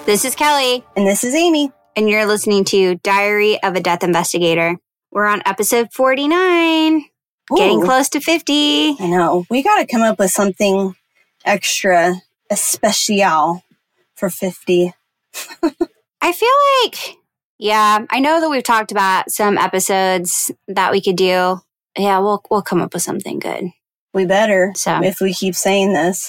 This is Kelly. And this is Amy. And you're listening to Diary of a Death Investigator. We're on episode 49. Ooh. Getting close to 50. I know. We got to come up with something extra, especial for 50. I feel like, I know that we've talked about some episodes that we could do. Yeah, we'll come up with something good. We better, if we keep saying this.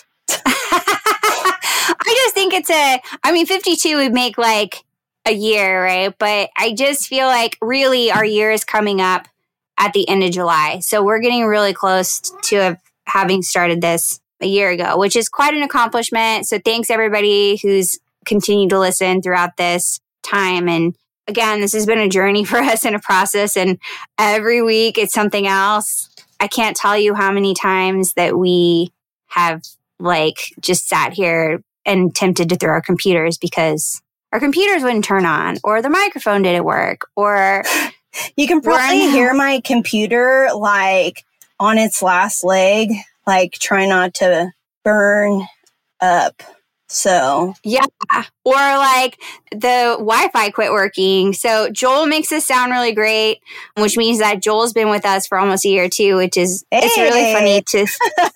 I just think 52 would make like a year, right? But I just feel like really our year is coming up at the end of July. So we're getting really close to having started this a year ago, which is quite an accomplishment. So thanks everybody who's continued to listen throughout this time. And again, this has been a journey for us and a process. And every week it's something else. I can't tell you how many times that we have just sat here and attempted to throw our computers because our computers wouldn't turn on or the microphone didn't work or... You can probably hear my computer on its last leg, try not to burn up. So yeah, or the Wi-Fi quit working. So Joel makes us sound really great, which means that Joel's been with us for almost a year too, which is it's really funny to.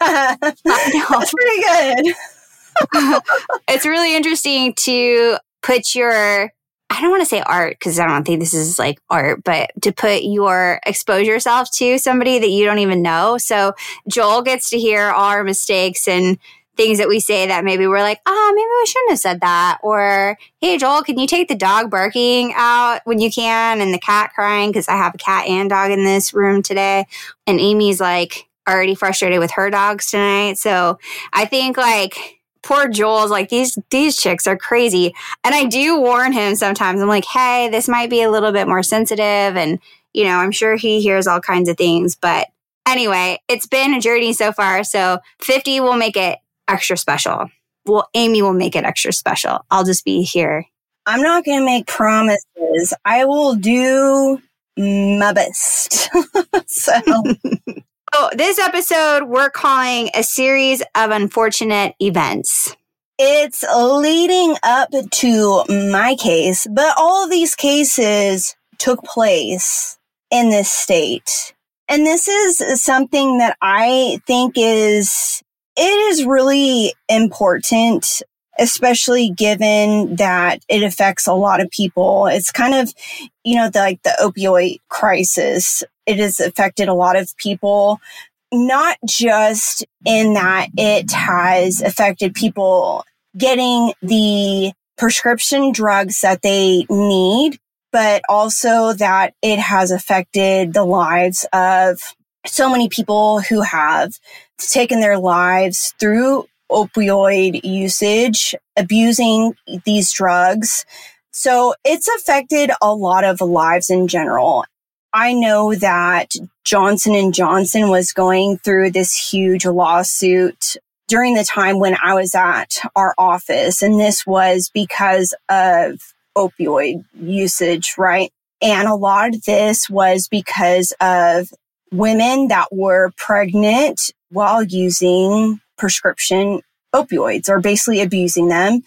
That's pretty good. It's really interesting to put your. I don't want to say art because I don't think this is art, but to put expose yourself to somebody that you don't even know. So Joel gets to hear all our mistakes and things that we say that maybe we're maybe we shouldn't have said that. Or, hey, Joel, can you take the dog barking out when you can and the cat crying? Because I have a cat and dog in this room today. And Amy's already frustrated with her dogs tonight. So I think poor Joel's these chicks are crazy. And I do warn him sometimes. I'm hey, this might be a little bit more sensitive. And, I'm sure he hears all kinds of things. But anyway, it's been a journey so far. So 50 will make it extra special. Well, Amy will make it extra special. I'll just be here. I'm not going to make promises. I will do my best. So this episode we're calling A Series of Unfortunate Events. It's leading up to my case, but all of these cases took place in this state. And this is something that I think is really important, especially given that it affects a lot of people. It's kind of, the opioid crisis. It has affected a lot of people, not just in that it has affected people getting the prescription drugs that they need, but also that it has affected the lives of so many people who have taken their lives through opioid usage, abusing these drugs. So it's affected a lot of lives in general. I know that Johnson & Johnson was going through this huge lawsuit during the time when I was at our office, and this was because of opioid usage, right? And a lot of this was because of women that were pregnant while using prescription opioids or basically abusing them.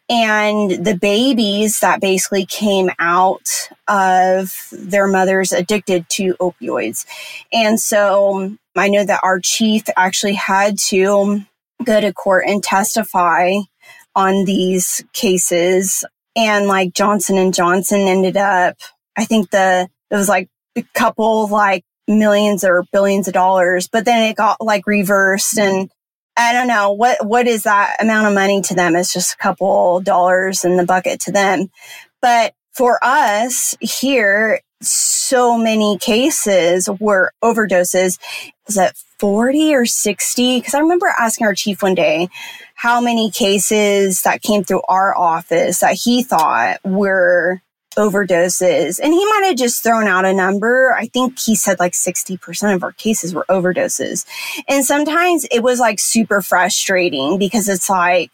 And the babies that basically came out of their mothers addicted to opioids. And so I know that our chief actually had to go to court and testify on these cases. And Johnson & Johnson ended up, I think it was a couple millions or billions of dollars, but then it got reversed, and I don't know what is that amount of money to them. It's just a couple dollars in the bucket to them. But for us here, so many cases were overdoses. Was it 40 or 60? Because I remember asking our chief one day how many cases that came through our office that he thought were overdoses. And he might have just thrown out a number. I think he said 60% of our cases were overdoses. And sometimes it was super frustrating because it's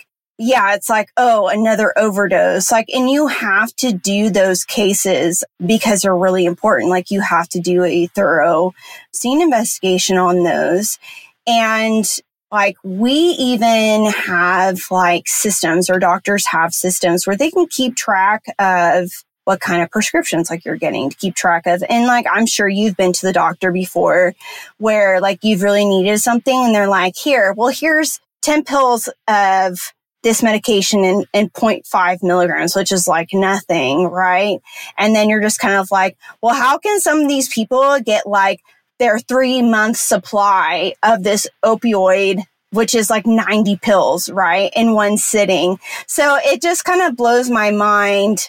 oh, another overdose. And you have to do those cases because they're really important. You have to do a thorough scene investigation on those. And Like we even have like systems, or doctors have systems where they can keep track of what kind of prescriptions like you're getting, to keep track of. And like, I'm sure you've been to the doctor before where like you've really needed something and they're like, here's 10 pills of this medication in 0.5 milligrams, which is like nothing, right? And then you're just kind of like, well, how can some of these people get like their 3-month supply of this opioid, which is like 90 pills, right, in one sitting? So it just kind of blows my mind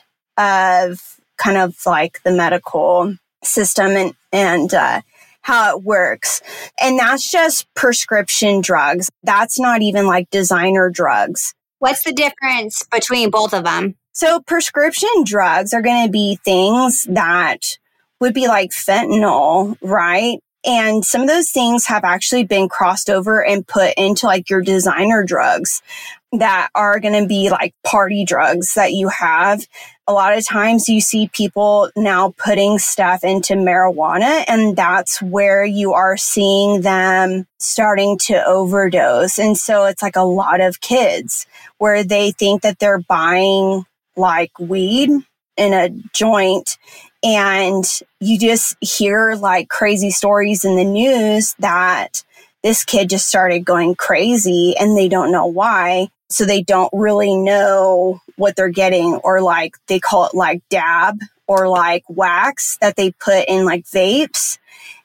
of kind of like the medical system and how it works. And that's just prescription drugs. That's not even like designer drugs. What's the difference between both of them? So prescription drugs are going to be things that would be like fentanyl, right? And some of those things have actually been crossed over and put into like your designer drugs that are going to be like party drugs that you have. A lot of times you see people now putting stuff into marijuana, and that's where you are seeing them starting to overdose. And so it's like a lot of kids where they think that they're buying like weed in a joint, and you just hear like crazy stories in the news that this kid just started going crazy and they don't know why. So they don't really know what they're getting, or like they call it like dab or like wax that they put in like vapes,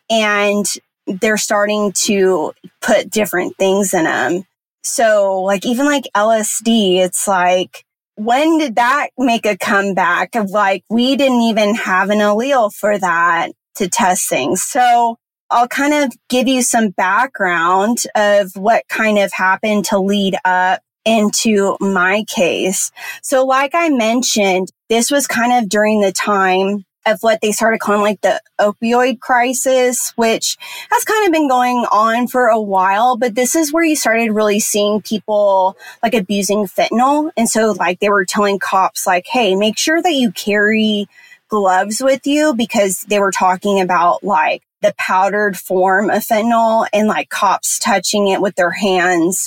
and they're starting to put different things in them. So like even like LSD, it's like, when did that make a comeback of like, we didn't even have an allele for that to test things. So I'll kind of give you some background of what kind of happened to lead up into my case. So like I mentioned, this was kind of during the time of what they started calling like the opioid crisis, which has kind of been going on for a while, but this is where you started really seeing people like abusing fentanyl. And so like they were telling cops like, hey, make sure that you carry gloves with you, because they were talking about like the powdered form of fentanyl and like cops touching it with their hands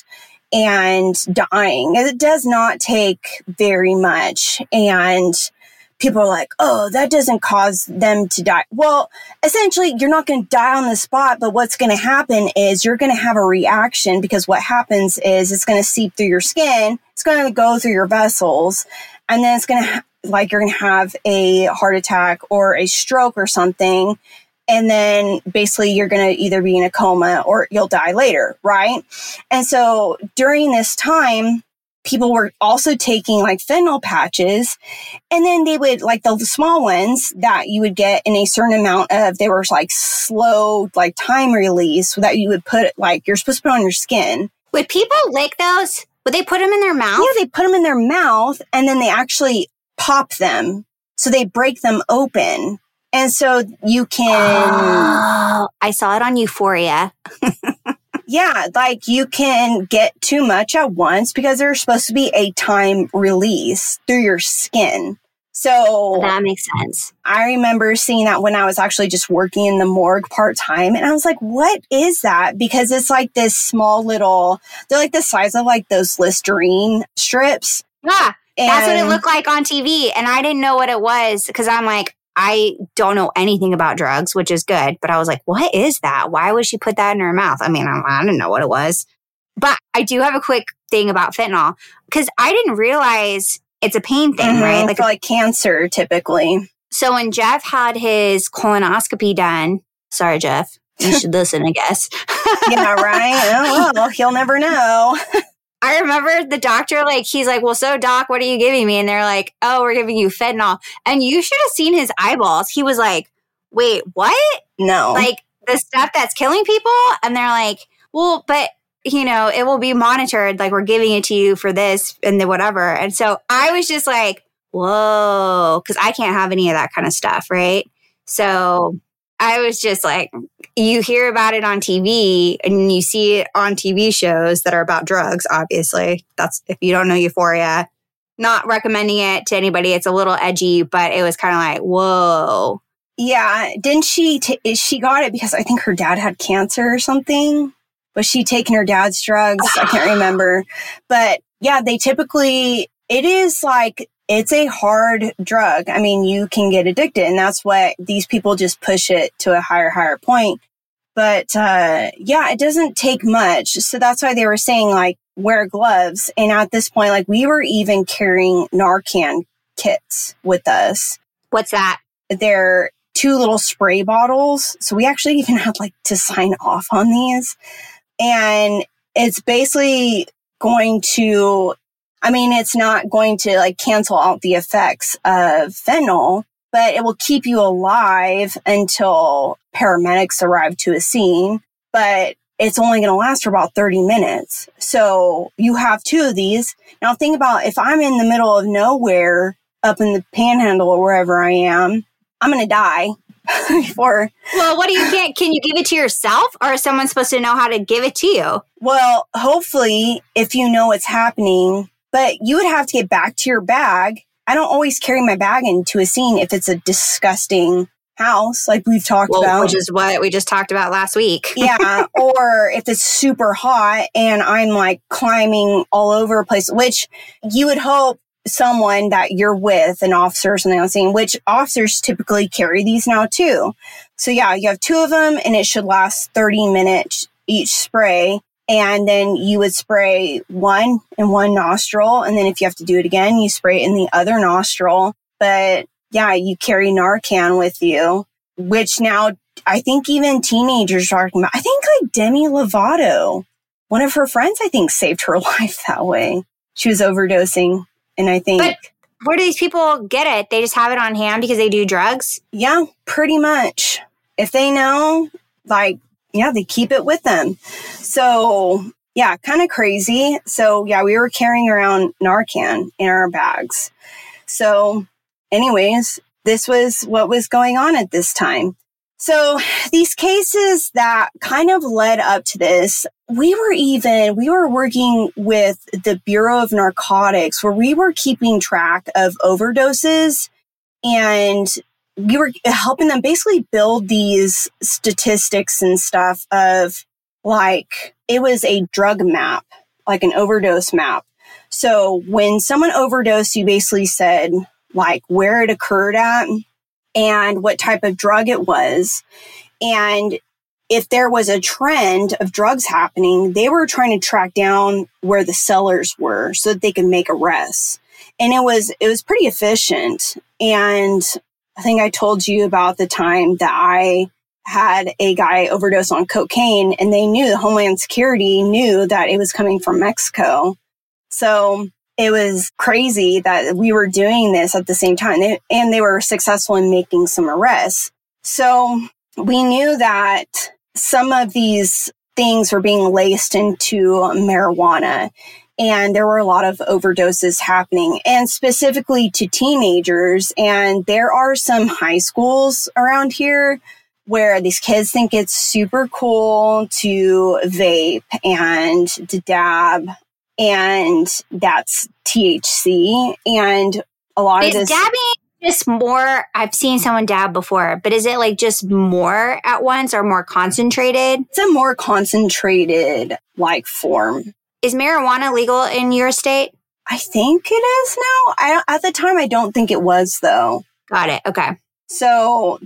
and dying. It does not take very much. And people are like, oh, that doesn't cause them to die. Well, essentially, you're not going to die on the spot, but what's going to happen is you're going to have a reaction, because what happens is it's going to seep through your skin, it's going to go through your vessels, and then it's going to, like, you're going to have a heart attack or a stroke or something, and then basically you're going to either be in a coma or you'll die later, right? And so during this time, people were also taking like fentanyl patches, and then they would like the small ones that you would get in a certain amount of, they were like slow, like time release that you would put, like you're supposed to put on your skin. Would people lick those? Would they put them in their mouth? Yeah, they put them in their mouth, and then they actually pop them. So they break them open. And so you can... Oh, I saw it on Euphoria. Yeah, like you can get too much at once because there's supposed to be a time release through your skin. So that makes sense. I remember seeing that when I was actually just working in the morgue part-time, and I was like, what is that? Because it's like this small little, they're like the size of like those Listerine strips. Yeah, that's what it looked like on TV. And I didn't know what it was, because I'm like, I don't know anything about drugs, which is good. But I was like, what is that? Why would she put that in her mouth? I mean, I didn't know what it was. But I do have a quick thing about fentanyl, because I didn't realize it's a pain thing, right? Like for like cancer, typically. So when Jeff had his colonoscopy done, sorry, Jeff, you should listen, I guess. Yeah, right? Oh, well, he'll never know. I remember the doctor, like, he's like, well, so doc, what are you giving me? And they're like, oh, we're giving you fentanyl. And you should have seen his eyeballs. He was like, wait, what? No. Like the stuff that's killing people? And they're like, well, but, you know, it will be monitored. Like, we're giving it to you for this and the whatever. And so I was just like, whoa, because I can't have any of that kind of stuff, right? So I was just like, you hear about it on TV and you see it on TV shows that are about drugs, obviously. That's, if you don't know Euphoria, not recommending it to anybody. It's a little edgy, but it was kind of like, whoa. Yeah. Didn't she got it because I think her dad had cancer or something? Was she taking her dad's drugs? I can't remember. But yeah, they typically, it is like, it's a hard drug. I mean, you can get addicted, and that's what these people just push it to a higher point. But yeah, it doesn't take much. So that's why they were saying, like, wear gloves. And at this point, like, we were even carrying Narcan kits with us. What's that? They're 2 little spray bottles. So we actually even had like to sign off on these. And it's basically going to, I mean, it's not going to like cancel out the effects of fentanyl, but it will keep you alive until paramedics arrive to a scene. But it's only going to last for about 30 minutes. So you have 2 of these. Now think about if I'm in the middle of nowhere up in the Panhandle or wherever I am, I'm going to die before. Well, what do you get? Can you give it to yourself, or is someone supposed to know how to give it to you? Well, hopefully if you know what's happening, but you would have to get back to your bag. I don't always carry my bag into a scene if it's a disgusting house, like we've talked about. Which is what we just talked about last week. Yeah. Or if it's super hot and I'm like climbing all over a place, which you would hope someone that you're with, an officer or something on scene, which officers typically carry these now too. So yeah, you have 2 of them and it should last 30 minutes each spray. And then you would spray one in one nostril. And then if you have to do it again, you spray it in the other nostril. But yeah, you carry Narcan with you, which now I think even teenagers are talking about. I think like Demi Lovato, one of her friends, I think saved her life that way. She was overdosing. And I think... But where do these people get it? They just have it on hand because they do drugs? Yeah, pretty much. If they know, like, yeah, they keep it with them. So, yeah, kind of crazy. So, yeah, we were carrying around Narcan in our bags. So, anyways, this was what was going on at this time. So these cases that kind of led up to this, we were working with the Bureau of Narcotics, where we were keeping track of overdoses, and we were helping them basically build these statistics and stuff of, like, it was a drug map, like an overdose map. So when someone overdosed, you basically said, like, where it occurred at and what type of drug it was. And if there was a trend of drugs happening, they were trying to track down where the sellers were so that they could make arrests. And it was pretty efficient. And I think I told you about the time that I had a guy overdose on cocaine, and they knew, the Homeland Security knew that it was coming from Mexico. So it was crazy that we were doing this at the same time, and they were successful in making some arrests. So we knew that some of these things were being laced into marijuana, and there were a lot of overdoses happening, and specifically to teenagers. And there are some high schools around here where these kids think it's super cool to vape and to dab, and that's THC. And a lot of this... dabbing just more... I've seen someone dab before, but is it like just more at once or more concentrated? It's a more concentrated, like, form. Is marijuana legal in your state? I think it is now. At the time, I don't think it was, though. Got it. Okay. So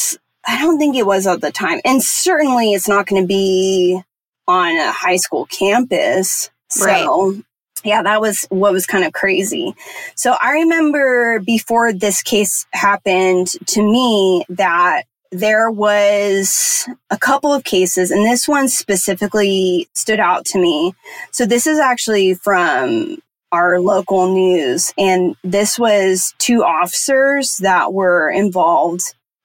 I don't think it was at the time. And certainly it's not going to be on a high school campus. So, right. Yeah, that was what was kind of crazy. So I remember before this case happened to me that there was a couple of cases, and this one specifically stood out to me. So this is actually from our local news, and this was 2 officers that were involved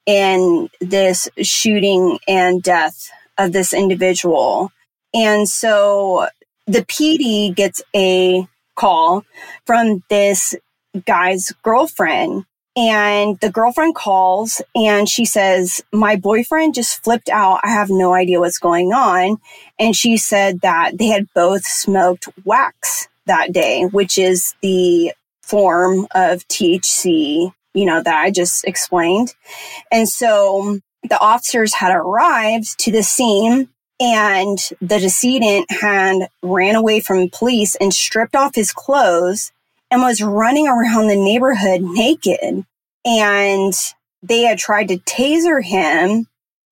in this shooting and death of this individual. And so the PD gets a call from this guy's girlfriend, and the girlfriend calls and she says, my boyfriend just flipped out. I have no idea what's going on. And she said that they had both smoked wax that day, which is the form of THC, that I just explained. And so the officers had arrived to the scene, And the decedent had ran away from police and stripped off his clothes and was running around the neighborhood naked. And they had tried to taser him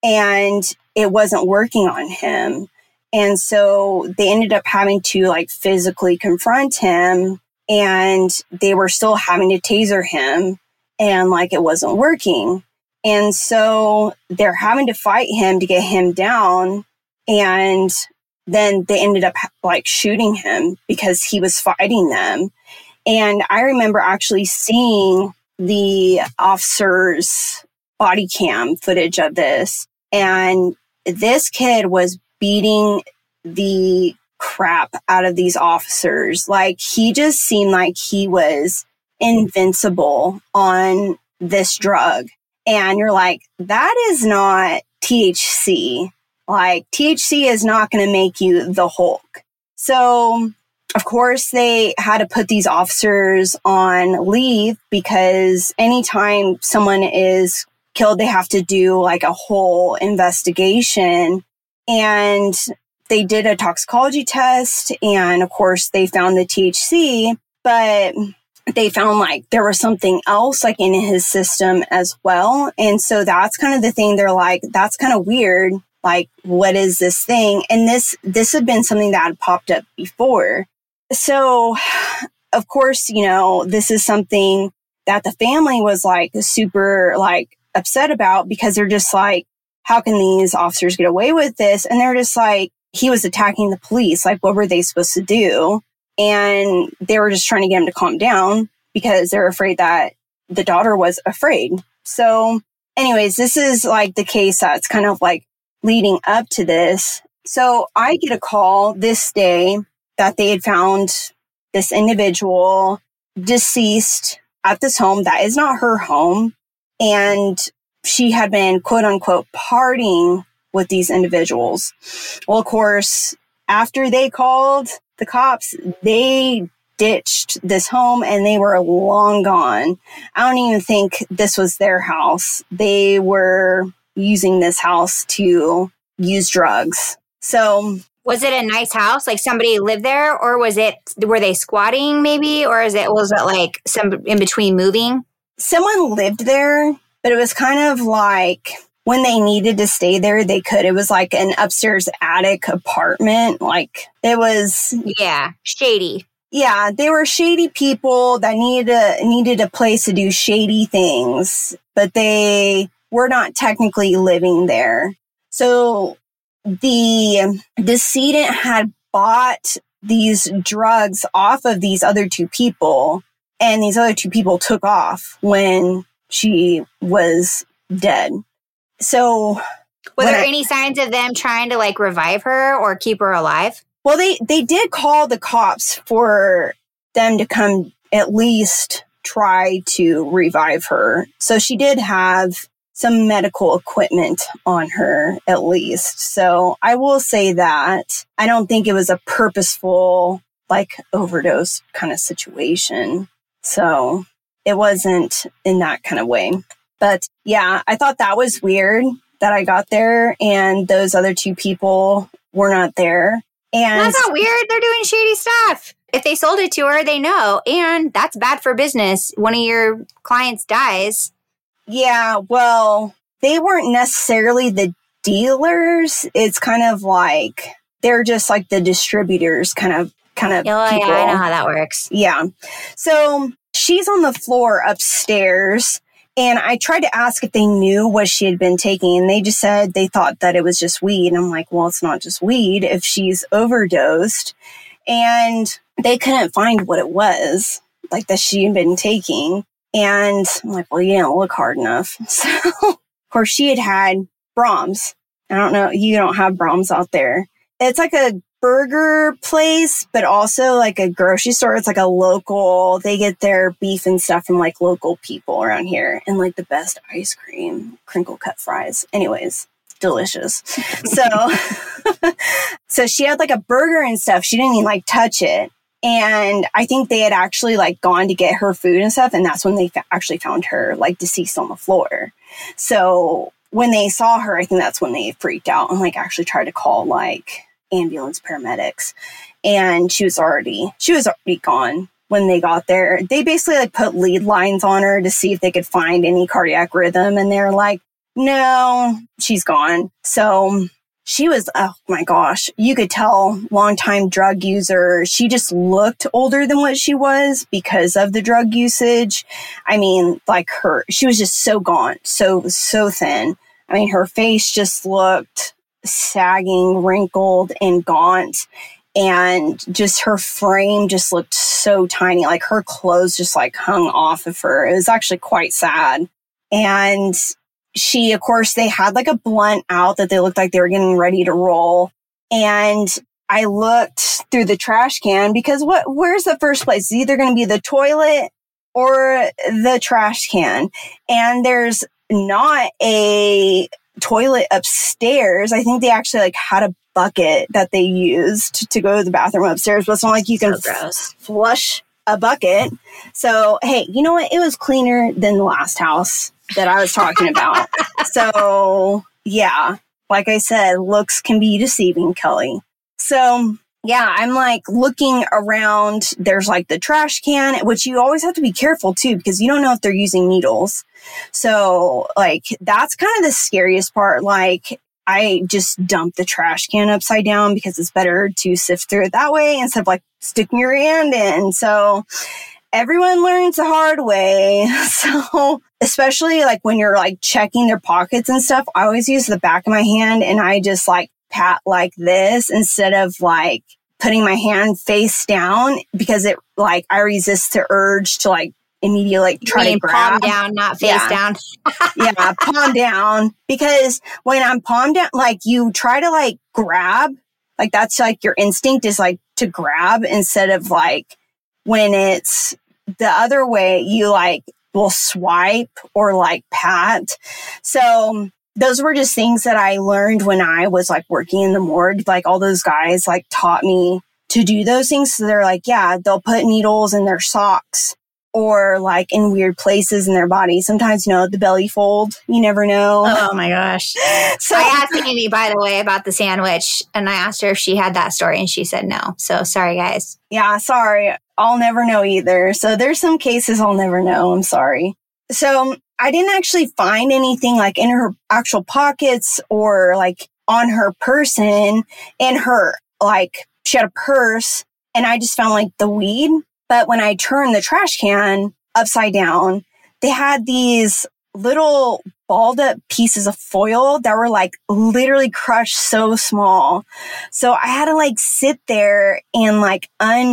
and it wasn't working on him. And so they ended up having to like physically confront him, and they were still having to taser him, and like it wasn't working. And so they're having to fight him to get him down. And then they ended up like shooting him because he was fighting them. And I remember actually seeing the officer's body cam footage of this. And this kid was beating the crap out of these officers. Like, he just seemed like he was invincible on this drug. And you're like, that is not THC. Like, THC is not going to make you the Hulk. So, of course, they had to put these officers on leave because anytime someone is killed, they have to do like a whole investigation. And they did a toxicology test, and of course they found the THC, but they found like there was something else like in his system as well. And so that's kind of the thing. They're like, that's kind of weird. Like, what is this thing? And this had been something that had popped up before. So, of course, you know, this is something that the family was like super like upset about, because they're just like, how can these officers get away with this? And they're just like, he was attacking the police. Like, what were they supposed to do? And they were just trying to get him to calm down because they're afraid that the daughter was afraid. So anyways, this is like the case that's kind of like leading up to this. So I get a call this day that they had found this individual deceased at this home that is not her home. And she had been, quote unquote, partying with these individuals. Well, of course, after they called the cops, they ditched this home and they were long gone. I don't even think this was their house. They were using this house to use drugs. So, was it a nice house? Like somebody lived there, or were they squatting maybe? Or was it like some in between moving? Someone lived there, but it was kind of like when they needed to stay there, they could. It was like an upstairs attic apartment. Like, it was... Yeah, shady. Yeah, they were shady people that needed a place to do shady things, but they were not technically living there. So the decedent had bought these drugs off of these other two people, and these other two people took off when she was dead. So were there any signs of them trying to like revive her or keep her alive? Well, they did call the cops for them to come at least try to revive her. So she did have some medical equipment on her at least. So I will say that I don't think it was a purposeful like overdose kind of situation. So it wasn't in that kind of way. But yeah, I thought that was weird that I got there and those other two people were not there. And that's not weird. They're doing shady stuff. If they sold it to her, they know. And that's bad for business. One of your clients dies. Yeah, well, they weren't necessarily the dealers. It's kind of like they're just like the distributors kind of people. Yeah, I know how that works. Yeah. So she's on the floor upstairs. And I tried to ask if they knew what she had been taking, and they just said they thought that it was just weed. And I'm like, well, it's not just weed if she's overdosed. And they couldn't find what it was, like, that she had been taking. And I'm like, well, you didn't look hard enough. So, of course, she had Brahms. I don't know, you don't have Brahms out there. It's like a burger place, but also like a grocery store. It's like a local, they get their beef and stuff from like local people around here, and like the best ice cream, crinkle cut fries. Anyways, delicious. So she had like a burger and stuff. She didn't even like touch it. And I think they had actually like gone to get her food and stuff. And that's when they actually found her like deceased on the floor. So when they saw her, I think that's when they freaked out and like actually tried to call like ambulance paramedics. And she was already gone when they got there. They basically like put lead lines on her to see if they could find any cardiac rhythm. And they're like, no, she's gone. So she was, oh my gosh, you could tell, longtime drug user. She just looked older than what she was because of the drug usage. I mean, like she was just so gaunt, so thin. I mean, her face just looked sagging, wrinkled, and gaunt. And just her frame just looked so tiny. Like her clothes just like hung off of her. It was actually quite sad. And she, of course, they had like a blunt out that they looked like they were getting ready to roll. And I looked through the trash can because where's the first place? It's either going to be the toilet or the trash can. And there's not a toilet upstairs. I think they actually like had a bucket that they used to go to the bathroom upstairs, but it's not like you can flush a bucket. So, hey, you know what? It was cleaner than the last house that I was talking about. So, yeah, like I said, looks can be deceiving, Kelly. So, yeah, I'm like looking around. There's like the trash can, which you always have to be careful too, because you don't know if they're using needles. So, like, that's kind of the scariest part. Like, I just dump the trash can upside down because it's better to sift through it that way instead of like sticking your hand in. So everyone learns the hard way. So especially like when you're like checking their pockets and stuff, I always use the back of my hand and I just like pat like this instead of like putting my hand face down because it like I resist the urge to like immediately like try to grab. Palm down, not face down. Yeah, palm down. Because when I'm palm down, like you try to like grab, like that's like your instinct is like to grab instead of like when it's the other way, you like will swipe or like pat. So those were just things that I learned when I was like working in the morgue. Like all those guys like taught me to do those things. So they're like, yeah, they'll put needles in their socks or like in weird places in their body. Sometimes, you know, the belly fold, you never know. Oh my gosh. So I asked Amy, by the way, about the sandwich and I asked her if she had that story and she said no. So sorry, guys. Yeah, sorry. I'll never know either. So there's some cases I'll never know. I'm sorry. So I didn't actually find anything like in her actual pockets or like on her person. In her, like she had a purse and I just found like the weed. But when I turned the trash can upside down, they had these little balled up pieces of foil that were like literally crushed so small. So I had to like sit there and like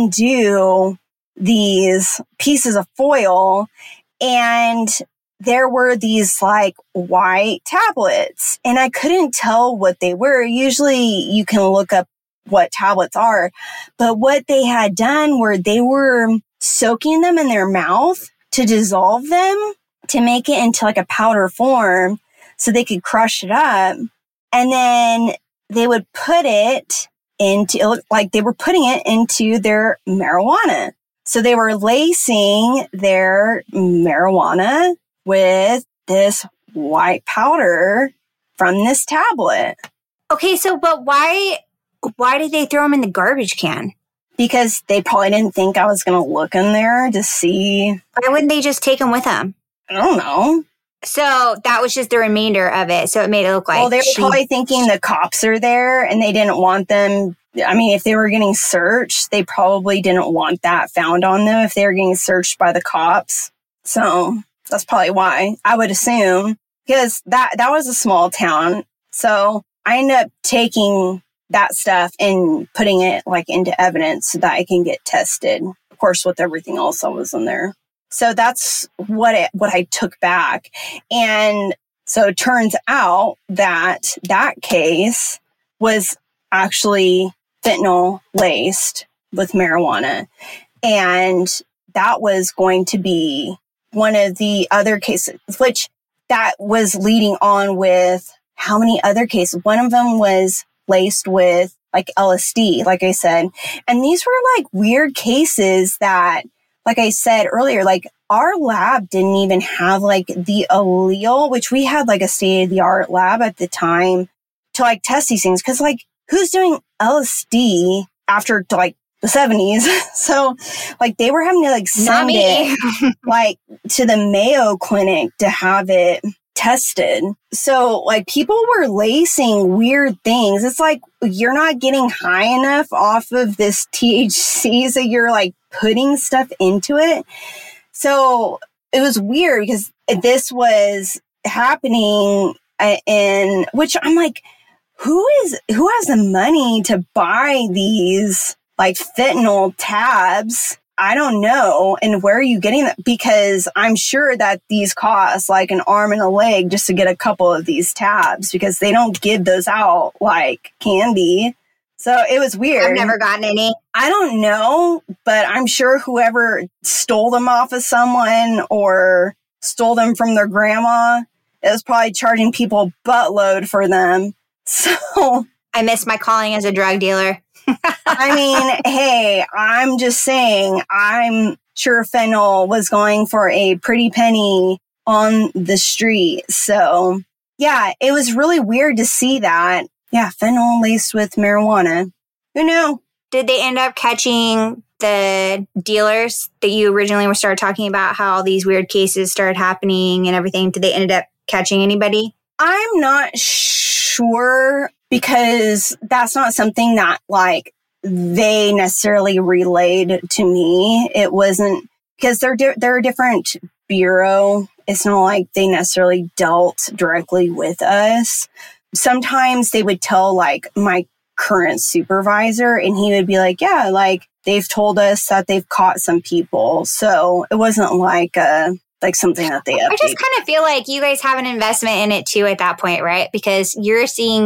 undo these pieces of foil. And there were these like white tablets and I couldn't tell what they were. Usually you can look up what tablets are, but what they had done were they were soaking them in their mouth to dissolve them to make it into like a powder form so they could crush it up. And then they would put it into, it looked like they were putting it into their marijuana. So they were lacing their marijuana with this white powder from this tablet. Okay, so but why did they throw them in the garbage can? Because they probably didn't think I was going to look in there to see. Why wouldn't they just take them with them? I don't know. So that was just the remainder of it. So it made it look like. Well, they were probably thinking the cops are there and they didn't want them. I mean, if they were getting searched, they probably didn't want that found on them if they were getting searched by the cops. So that's probably why, I would assume, because that was a small town. So I ended up taking that stuff and putting it like into evidence so that I can get tested, of course, with everything else that was in there. So that's what I took back. And so it turns out that case was actually fentanyl laced with marijuana. And that was going to be one of the other cases, which that was leading on with how many other cases? One of them was laced with like LSD, like I said. And these were like weird cases that, like I said earlier, like our lab didn't even have like the allele, which we had like a state of the art lab at the time to like test these things. Cause like who's doing LSD after like the 70s? So like they were having to like send it like to the Mayo Clinic to have it tested. So like people were lacing weird things. It's like you're not getting high enough off of this THC, so you're like putting stuff into it. So it was weird because this was happening in which I'm like, who has the money to buy these like fentanyl tabs? I don't know. And where are you getting that? Because I'm sure that these cost like an arm and a leg just to get a couple of these tabs, because they don't give those out like candy. So it was weird. I've never gotten any. I don't know, but I'm sure whoever stole them off of someone or stole them from their grandma is probably charging people buttload for them. So I miss my calling as a drug dealer. I mean, hey, I'm just saying, I'm sure fentanyl was going for a pretty penny on the street. So yeah, it was really weird to see that. Yeah, fentanyl laced with marijuana. Who knew? Did they end up catching the dealers that you originally started talking about, how all these weird cases started happening and everything? Did they end up catching anybody? I'm not sure, because that's not something that like they necessarily relayed to me. It wasn't, because they're a different bureau. It's not like they necessarily dealt directly with us. Sometimes they would tell like my current supervisor, and he would be like, yeah, like they've told us that they've caught some people. So it wasn't like something that they updated. I just kind of feel like you guys have an investment in it too at that point, right? Because you're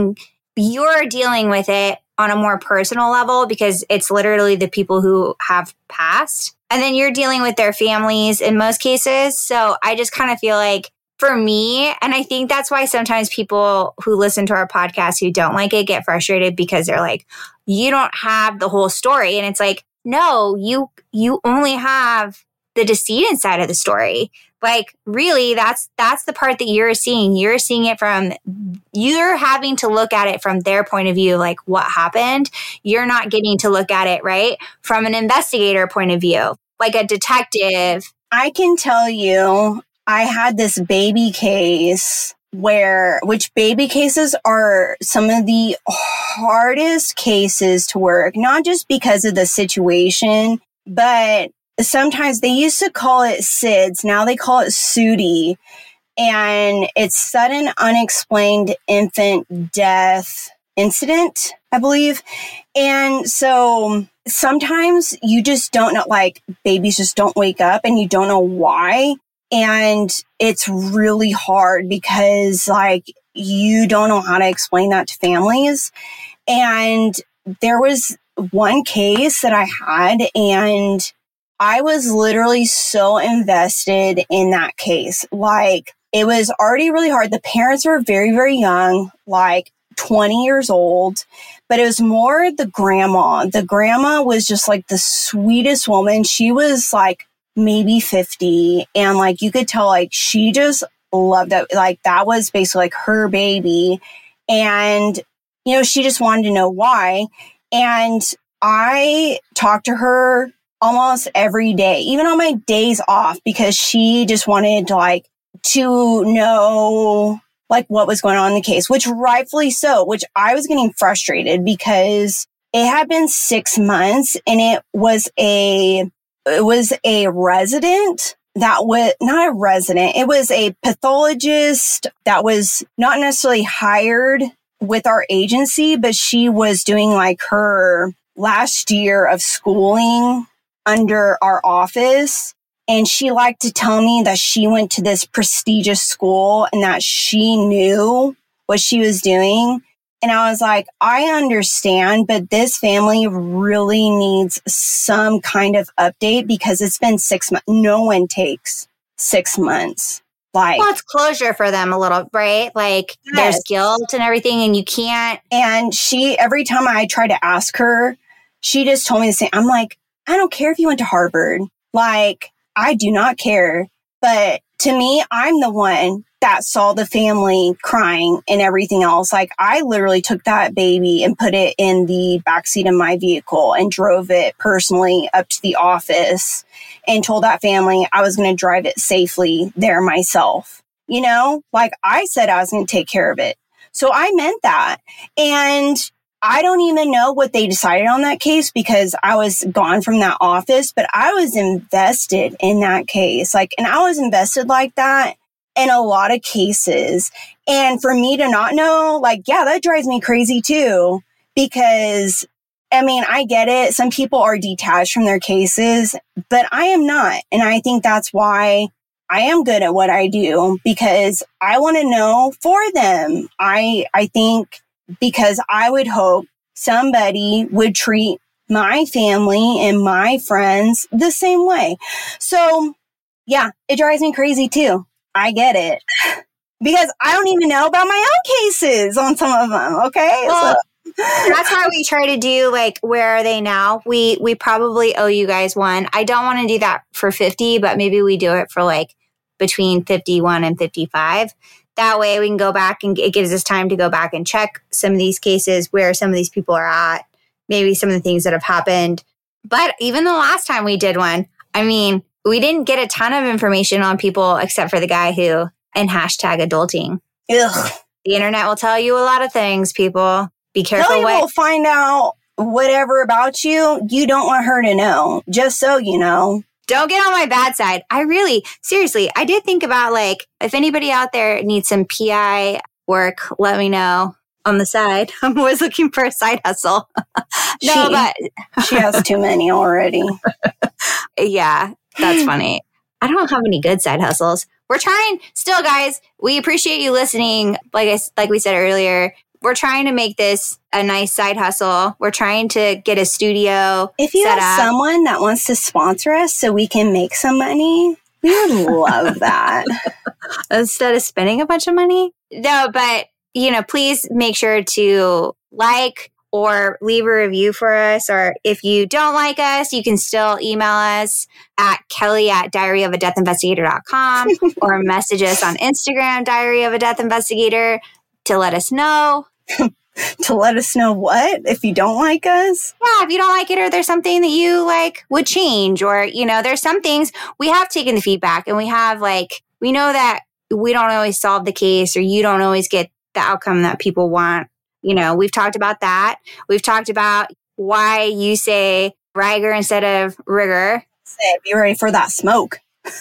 dealing with it on a more personal level, because it's literally the people who have passed. And then you're dealing with their families in most cases. So I just kind of feel like, for me, and I think that's why sometimes people who listen to our podcast who don't like it get frustrated, because they're like, you don't have the whole story. And it's like, no, you only have the decedent side of the story. Like, really, that's the part that you're seeing. You're seeing it from, you're having to look at it from their point of view, like what happened. You're not getting to look at it, right, from an investigator point of view, like a detective. I can tell you, I had this baby case which baby cases are some of the hardest cases to work, not just because of the situation, but sometimes they used to call it SIDS. Now they call it SUDI. And it's sudden unexplained infant death incident, I believe. And so sometimes you just don't know, like babies just don't wake up and you don't know why. And it's really hard because like you don't know how to explain that to families. And there was one case that I had, and I was literally so invested in that case. Like, it was already really hard. The parents were very, very young, like 20 years old, but it was more the grandma. The grandma was just like the sweetest woman. She was like maybe 50, and like you could tell like she just loved it. Like that was basically like her baby. And, you know, she just wanted to know why. And I talked to her almost every day, even on my days off, because she just wanted to know like what was going on in the case, which rightfully so, which I was getting frustrated because it had been 6 months, and it was a resident that was not a resident. It was a pathologist that was not necessarily hired with our agency, but she was doing like her last year of schooling under our office. And she liked to tell me that she went to this prestigious school and that she knew what she was doing. And I was like, I understand, but this family really needs some kind of update because it's been 6 months. No one takes 6 months. Like, well, it's closure for them a little, right? Like yes. There's guilt and everything, and you can't. And she, every time I tried to ask her, she just told me the same. I'm like, I don't care if you went to Harvard. Like, I do not care. But to me, I'm the one that saw the family crying and everything else. Like, I literally took that baby and put it in the backseat of my vehicle and drove it personally up to the office and told that family I was going to drive it safely there myself. You know, like I said, I was going to take care of it. So I meant that. And I don't even know what they decided on that case because I was gone from that office, but I was invested in that case. Like, and I was invested like that in a lot of cases. And for me to not know, like, yeah, that drives me crazy too, because I mean, I get it. Some people are detached from their cases, but I am not. And I think that's why I am good at what I do, because I want to know for them. I think because I would hope somebody would treat my family and my friends the same way. So yeah, it drives me crazy too. I get it. Because I don't even know about my own cases on some of them, okay? Well, that's why we try to do, like, where are they now? We probably owe you guys one. I don't want to do that for 50, but maybe we do it for, like, between 51 and 55. That way we can go back and it gives us time to go back and check some of these cases, where some of these people are at, maybe some of the things that have happened. But even the last time we did one, I mean, we didn't get a ton of information on people except for the guy who, and hashtag adulting. Ugh. The internet will tell you a lot of things, people. Be careful. Kelly will find out whatever about you don't want her to know, just so you know. Don't get on my bad side. Seriously, I did think about, like, if anybody out there needs some PI work, let me know on the side. I'm always looking for a side hustle. But she has too many already. Yeah, that's funny. I don't have any good side hustles. We're trying still, guys. We appreciate you listening. Like we said earlier, we're trying to make this a nice side hustle. We're trying to get a studio. If you have someone that wants to sponsor us so we can make some money, we would love that. Instead of spending a bunch of money. No, but, you know, please make sure to like or leave a review for us. Or if you don't like us, you can still email us at kelly@diaryofadeathinvestigator.com or message us on Instagram, Diary of a Death Investigator, to let us know. To let us know what? If you don't like us? Yeah, if you don't like it, or there's something that you, like, would change, or, you know, there's some things we have taken the feedback, and we have, like, we know that we don't always solve the case, or you don't always get the outcome that people want. You know, we've talked about that. We've talked about why you say Riger instead of Rigger. Say, be ready for that smoke.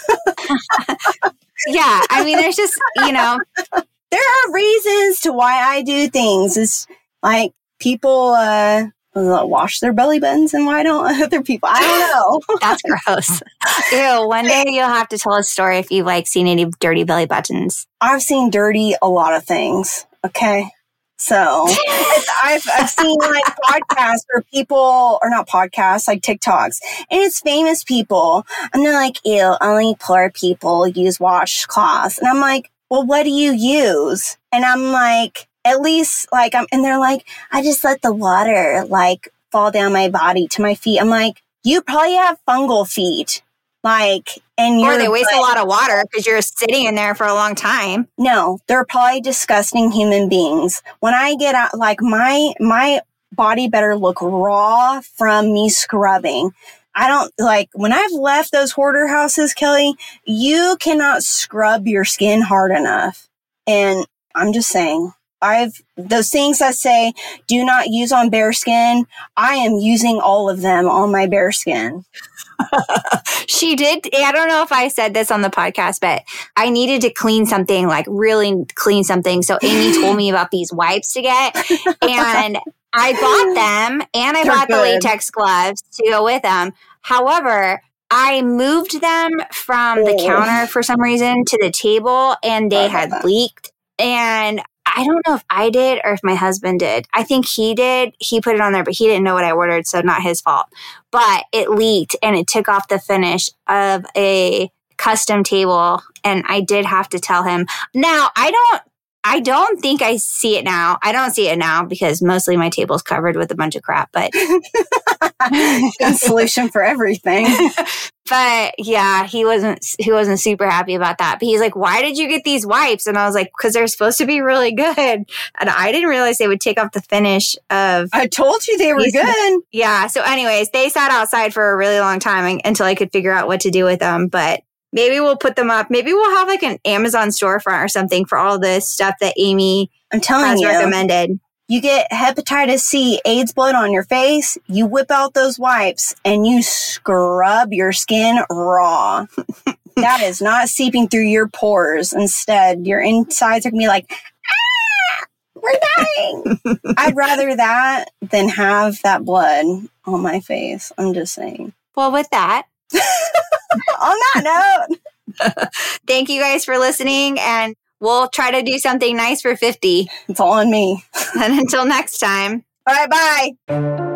Yeah, I mean, there's just, you know. There are reasons to why I do things. It's like people wash their belly buttons, and why don't other people? I don't know. That's gross. Ew, one day you'll have to tell a story if you've, like, seen any dirty belly buttons. I've seen dirty a lot of things, okay? So I've seen, like, podcasts or people, or not podcasts, like TikToks, and it's famous people, and they're like, ew, only poor people use washcloths. And I'm like, well, what do you use? And I'm like, at least, like, and they're like, I just let the water, like, fall down my body to my feet. I'm like, you probably have fungal feet. Like, and or they waste a lot of water because you're sitting in there for a long time. No, they're probably disgusting human beings. When I get out, like, my body better look raw from me scrubbing. I don't, like, when I've left those hoarder houses, Kelly, you cannot scrub your skin hard enough. And I'm just saying, those things that say do not use on bare skin, I am using all of them on my bare skin. She did. I don't know if I said this on the podcast, but I needed to clean something, like, really clean something. So Amy told me about these wipes to get, and I bought them, and I bought the latex gloves to go with them. However, I moved them from the counter for some reason to the table, and they had leaked. And I don't know if I did or if my husband did. I think he did. He put it on there, but he didn't know what I ordered, so not his fault. But it leaked, and it took off the finish of a custom table, and I did have to tell him. Now, I don't I don't think I see it now. I don't see it now because mostly my table's covered with a bunch of crap, but good solution for everything. But yeah, he wasn't super happy about that. But he's like, why did you get these wipes? And I was like, because they're supposed to be really good. And I didn't realize they would take off the finish of. I told you they were good. Yeah. So anyways, they sat outside for a really long time until I could figure out what to do with them. But maybe we'll put them up. Maybe we'll have like an Amazon storefront or something for all the stuff that Amy has recommended. You get hepatitis C, AIDS blood on your face, you whip out those wipes, and you scrub your skin raw. That is not seeping through your pores. Instead, your insides are going to be like, we're dying. I'd rather that than have that blood on my face. I'm just saying. Well, with that. On that note. Thank you guys for listening, and we'll try to do something nice for 50. It's all on me. And until next time. All right, bye.